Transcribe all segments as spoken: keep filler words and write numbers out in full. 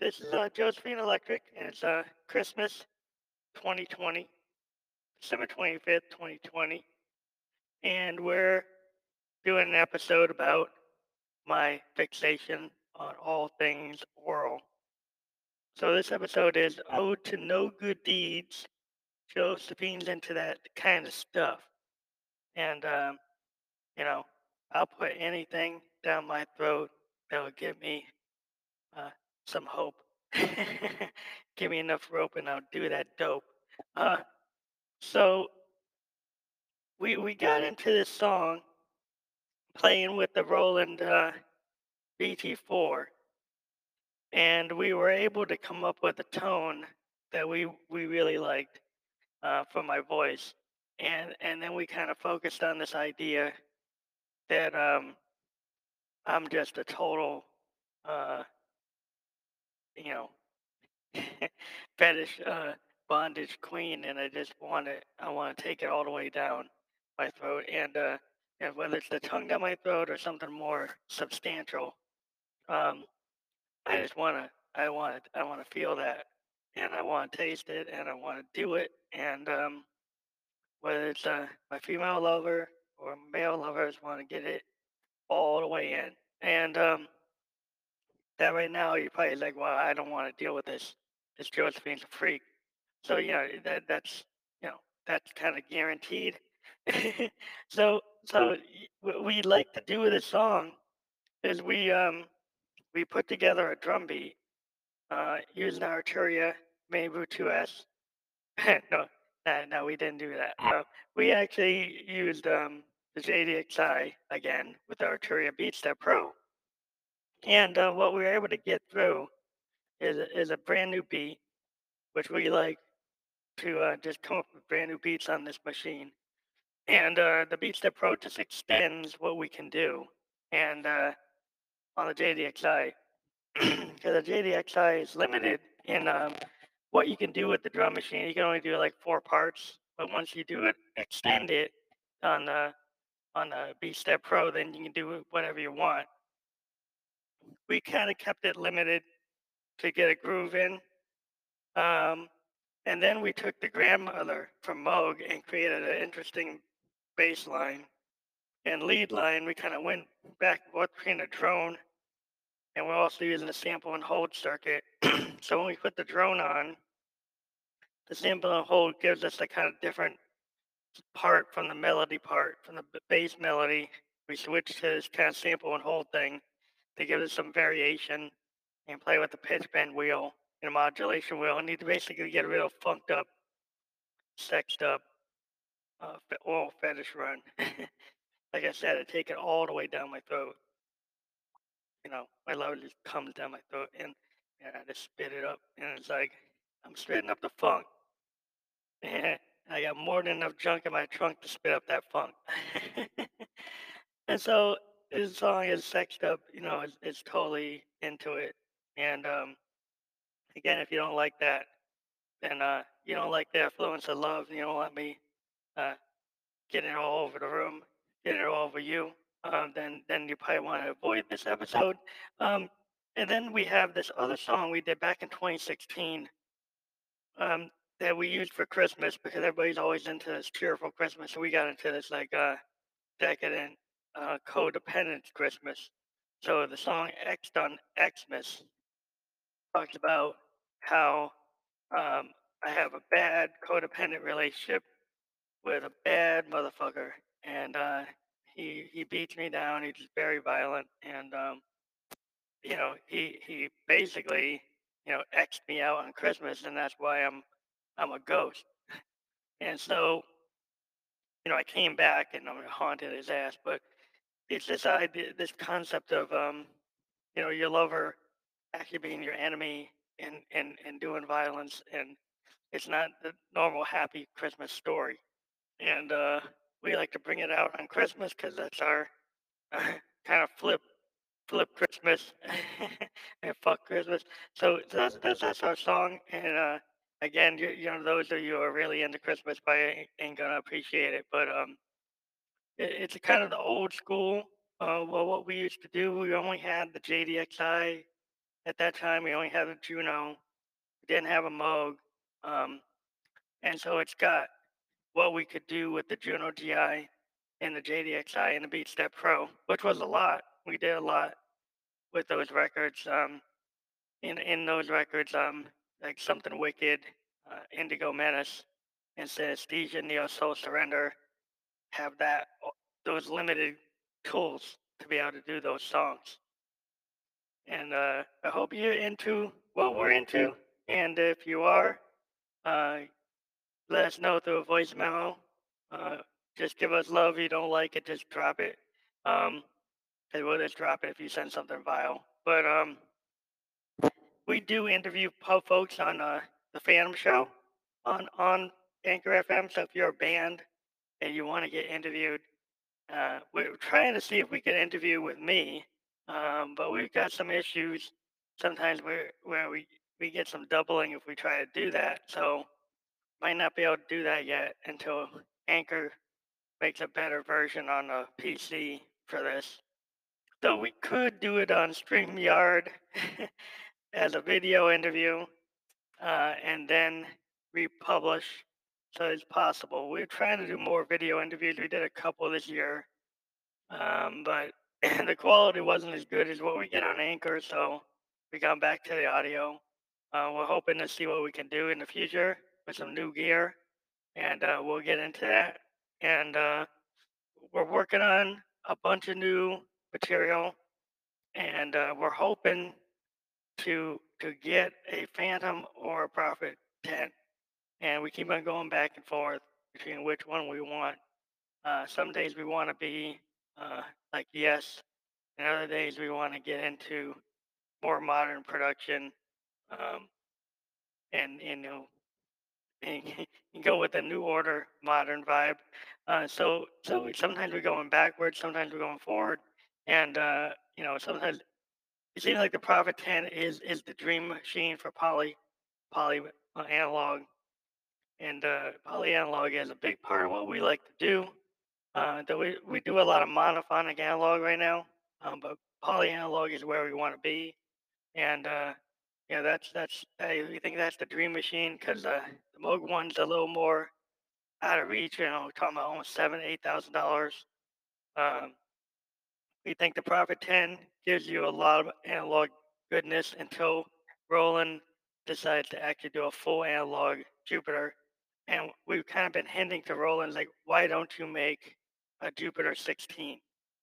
This is uh, Josephine Electric, and it's uh, Christmas twenty twenty, December twenty-fifth, twenty twenty. And we're doing an episode about my fixation on all things oral. So this episode is Ode to No Good Deeds. Josephine's into that kind of stuff. And, um, you know, I'll put anything down my throat that will give me uh, some hope. Give me enough rope and I'll do that dope. Uh, so we we got into this song playing with the Roland uh, B T four, and we were able to come up with a tone that we we really liked uh, for my voice, and and then we kind of focused on this idea that um, I'm just a total uh, you know fetish uh, bondage queen, and I just want to I want to take it all the way down my throat, and uh, and whether it's the tongue down my throat or something more substantial, um, I just want to I want to I want to feel that, and I want to taste it, and I want to do it, and um, whether it's uh, my female lover or male lovers want to get it all the way in, and um, that right now you're probably like, well, I don't want to deal with this. This Josephine's a freak. So yeah, that that's you know that's kind of guaranteed. so so y- what we like to do with this song is we um we put together a drum beat uh, using our Arturia Main two S. no, no, no, we didn't do that. Uh, we actually used um, the J D X I again with our Arturia BeatStep Pro, and uh, what we were able to get through is a- is a brand new beat, which we like to uh, just come up with brand new beats on this machine. And uh, the BeatStep Pro just extends what we can do. And uh, on the J D X I, because the J D X I is limited in um, what you can do with the drum machine. You can only do like four parts, but once you do it, extend it on the on the BeatStep Pro, then you can do whatever you want. We kind of kept it limited to get a groove in. Um, and then we took the grandmother from Moog and created an interesting bass line and lead line. We kind of went back and forth between a drone, and we're also using a sample and hold circuit. So when we put the drone on, the sample and hold gives us a kind of different part from the melody part, from the b- bass melody. We switch to this kind of sample and hold thing to give us some variation and play with the pitch bend wheel and a modulation wheel. And need to basically get a real funked up, sexed up uh, fe- oral fetish run. Like I said, I take it all the way down my throat. You know, my load just comes down my throat, and, and I just spit it up, and it's like I'm spitting up the funk. And I got more than enough junk in my trunk to spit up that funk. And so this song is sexed up, you know, it's, it's totally into it. And um, again, if you don't like that, then uh, you don't like the affluence of love, and you don't want me uh, getting it all over the room, getting it all over you, um, then then you probably want to avoid this episode. Um, and then we have this other song we did back in twenty sixteen um, that we used for Christmas because everybody's always into this cheerful Christmas. So we got into this like uh, decadent, uh, codependent Christmas. So the song X on Xmas talks about how um, I have a bad codependent relationship with a bad motherfucker, and uh, he he beats me down. He's very violent, and um, you know he he basically you know xed me out on Christmas, and that's why I'm I'm a ghost. And so you know I came back and I'm haunted his ass. But it's this idea, this concept of um you know your lover actually being your enemy and and and doing violence, and it's not the normal happy Christmas story. And uh, we like to bring it out on Christmas because that's our kind of flip flip Christmas and fuck Christmas. So that's that's, that's our song. And uh, again, you, you know, those of you who are really into Christmas probably ain't, ain't gonna appreciate it. But um, it, it's kind of the old school. Uh, well, what we used to do, we only had the J D X I At that time, we only had a Juno, we didn't have a Moog, um, and so it's got what we could do with the Juno G I and the J D X I and the BeatStep Pro, which was a lot. We did a lot with those records. Um, in in those records, um, like Something Wicked, uh, Indigo Menace, and Synesthesia, Neo Soul Surrender have that those limited tools to be able to do those songs. And uh, I hope you're into what we're into. And if you are, uh, let us know through a voice memo. Uh, just give us love. If you don't like it, just drop it. Um, and we'll just drop it if you send something vile. But um, we do interview pub folks on uh, the Phantom Show on on Anchor F M. So if you're a band and you want to get interviewed, uh, we're trying to see if we can interview with me, um, but we've got some issues sometimes where where we we get some doubling if we try to do that. So might not be able to do that yet until Anchor makes a better version on the P C for this. So we could do it on StreamYard as a video interview, uh, and then republish. So it's possible. We're trying to do more video interviews. We did a couple this year, um, but the quality wasn't as good as what we get on Anchor. So we got back to the audio. Uh, we're hoping to see what we can do in the future with some new gear, and uh, we'll get into that. And uh, we're working on a bunch of new material, and uh, we're hoping to to get a Phantom or a Prophet ten. And we keep on going back and forth between which one we want. Uh, some days we want to be uh, like Yes, and other days we want to get into more modern production, um, and you know, and go with the New Order modern vibe. Uh, so so sometimes we're going backwards, sometimes we're going forward, and uh, you know sometimes it seems like the Prophet ten is is the dream machine for poly poly uh, analog, and uh, poly analog is a big part of what we like to do. Uh, that we we do a lot of monophonic analog right now, um, but poly analog is where we want to be, and uh, yeah, that's that's I we think that's the dream machine because uh, the Moog one's a little more out of reach. You know, we're talking about almost seven, eight thousand dollars. Um, we think the Prophet ten gives you a lot of analog goodness until Roland decides to actually do a full analog Jupiter. And we've kind of been hinting to Roland, like, why don't you make a Jupiter sixteen?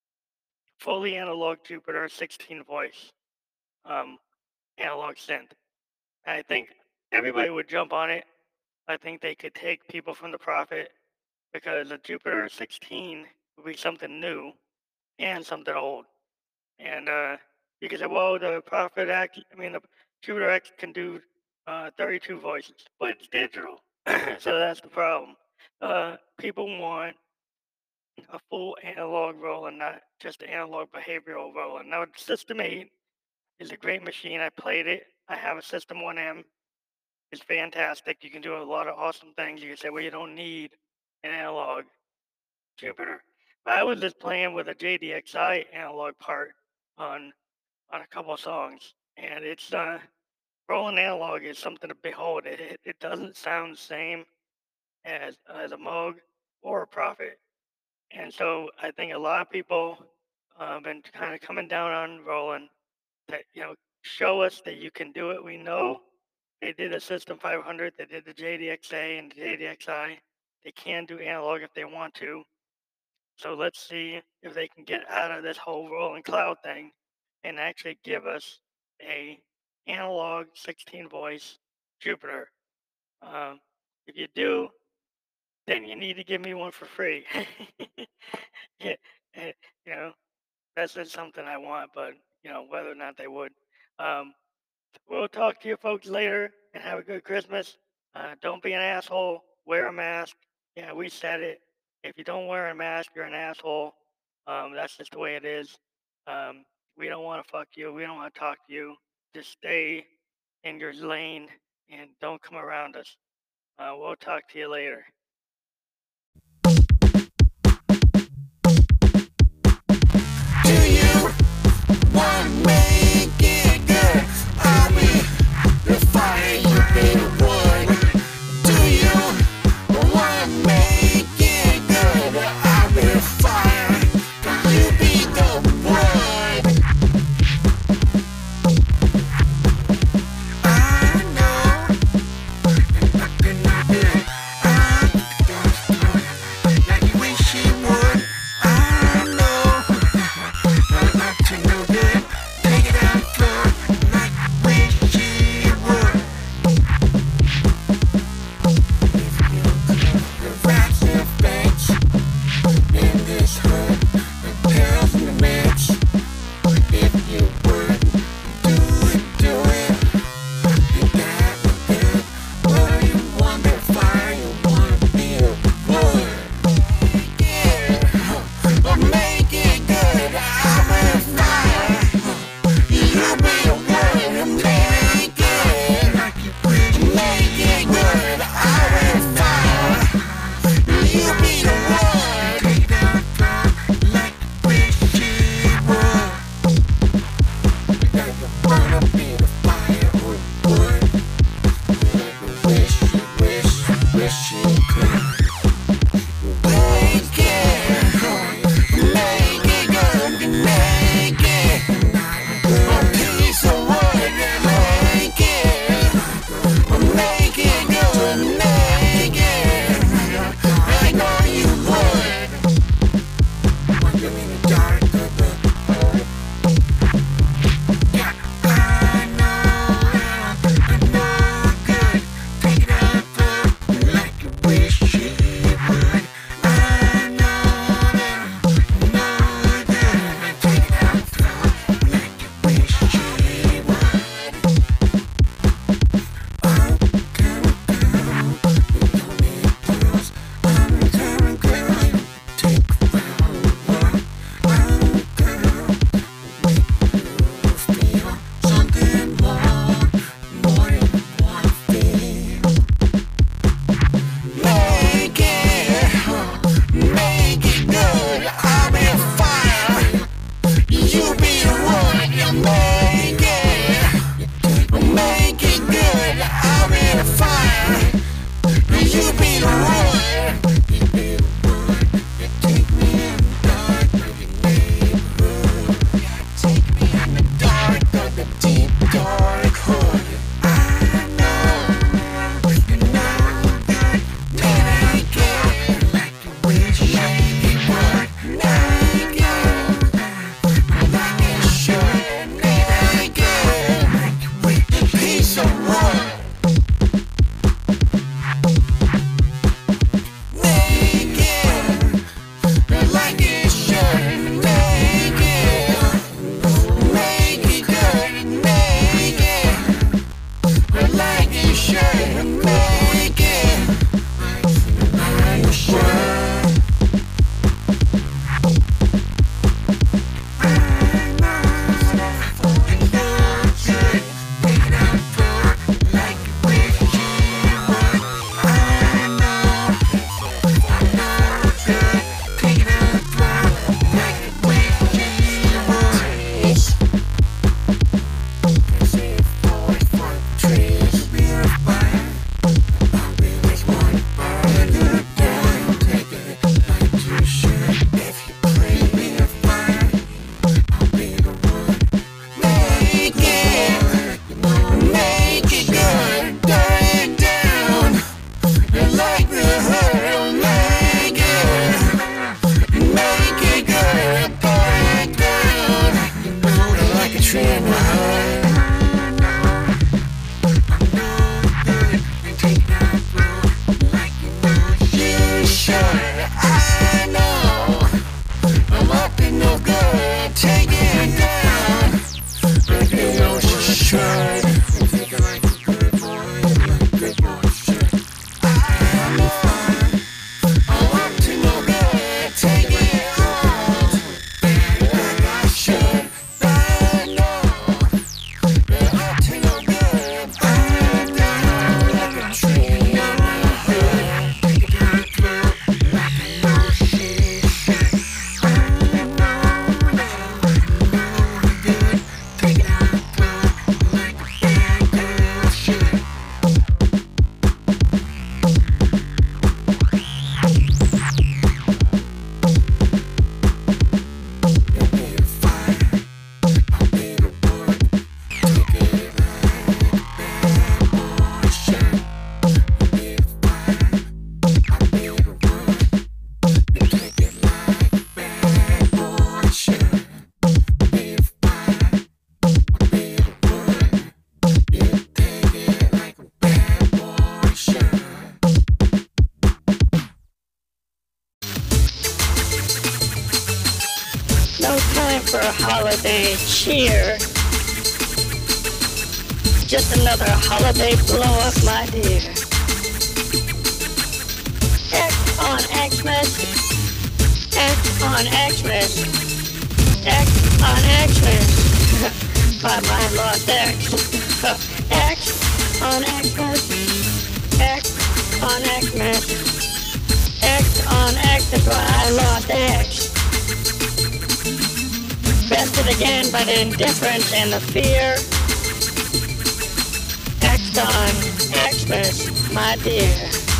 Fully analog Jupiter sixteen voice, um, analog synth. And I think everybody would jump on it. I think they could take people from the Prophet because the Jupiter sixteen would be something new and something old. And uh, you can say, well, the Prophet X, I mean, the Jupiter X can do uh, thirty-two voices, but it's digital. So that's the problem. Uh, people want a full analog Roland, not just an analog behavioral Roland. Now, System eight is a great machine. I played it. I have a System one M. It's fantastic. You can do a lot of awesome things. You can say, well, you don't need an analog Jupiter. But I was just playing with a J D X I analog part on on a couple of songs, and it's uh, Roland analog is something to behold. It, it it doesn't sound the same as as a Moog or a Prophet, and so I think a lot of people uh, have been kind of coming down on Roland that you know show us that you can do it. We know they did a System five hundred, they did the J D X A and the J D X I. They can do analog if they want to. So let's see if they can get out of this whole Roland Cloud thing and actually give us a analog sixteen voice Jupiter. Um, if you do, then you need to give me one for free. Yeah, eh, you know, that's just something I want, but you know, whether or not they would. Um, we'll talk to you folks later and have a good Christmas. Uh, don't be an asshole. Wear a mask. Yeah, we said it. If you don't wear a mask, you're an asshole. Um, that's just the way it is. Um, we don't want to fuck you. We don't want to talk to you. Just stay in your lane and don't come around us. Uh, we'll talk to you later. Do you want to make it good? for holiday cheer. Just another holiday blow-up, my dear. X on Xmas. X on Xmas. X on Xmas. By my lost X. X on Xmas. X on Xmas. X on X, that's why I lost X. Bested again by the indifference and the fear. Axed on Xmas, my dear.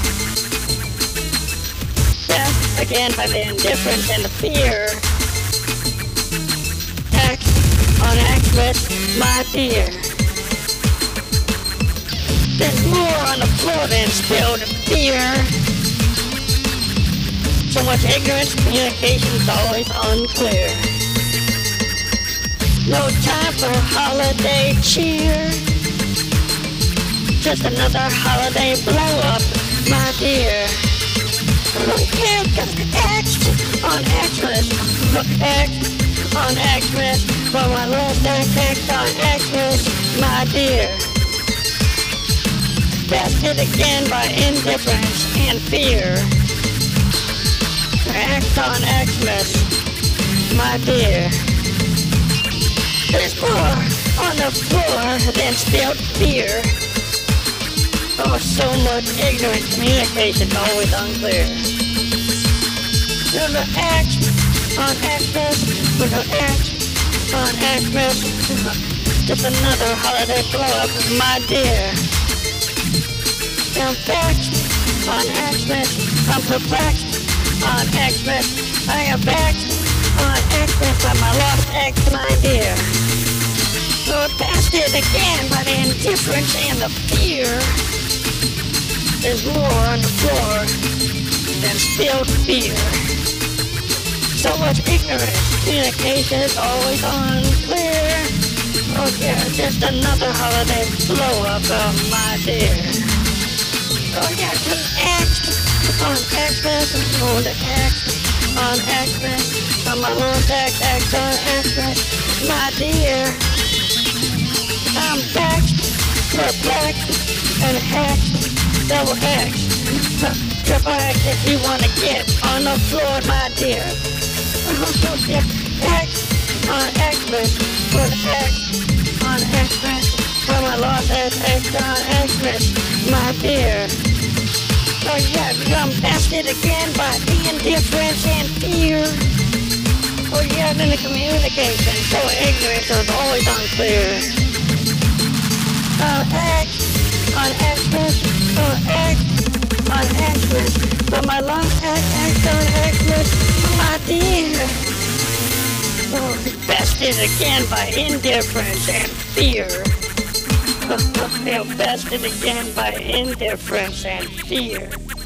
Best again by the indifference and the fear. Axed on Xmas, my dear. There's more on the floor than spilled beer. So much ignorance, communication's always unclear. No time for holiday cheer. Just another holiday blow up, my dear. Here comes X on Xmas, X on Xmas, for my last X on Xmas, my dear. Bested again by indifference and fear. X on Xmas, my dear. There's more on the floor than spilled beer. Oh, so much ignorant communication, always unclear. No X on Xmas, no X on Xmas. Just another holiday blow-up, my dear. I'm vexed on Xmas, I'm perplexed on Xmas. I am vexed on Xmas by my lost X, my dear. So bested again by the indifference and the fear. There's more on the floor than spilled beer. So much ignorance, communication is always unclear. Oh yeah, just another holiday blow-up, oh my dear. Oh yeah, just X on Xmas, oh the X on Xmas, on my Lord's X, X on Xmas, my dear. I'm vexed, perplexed, and hexed, double X. Triple X if you wanna get on the floor, my dear. Oh yeah, X on Xmas, put X on Xmas, for my lost X, X on Xmas, my dear. Oh yeah, I'm bested again by the indifference and fear. Oh yeah, then the communication, so ignorant, so it's always unclear. Oh, X on Xmas, oh X on Xmas, but my lost X, X on Xmas, my dear. Oh, bested again by indifference and fear. Oh, bested again by indifference and fear.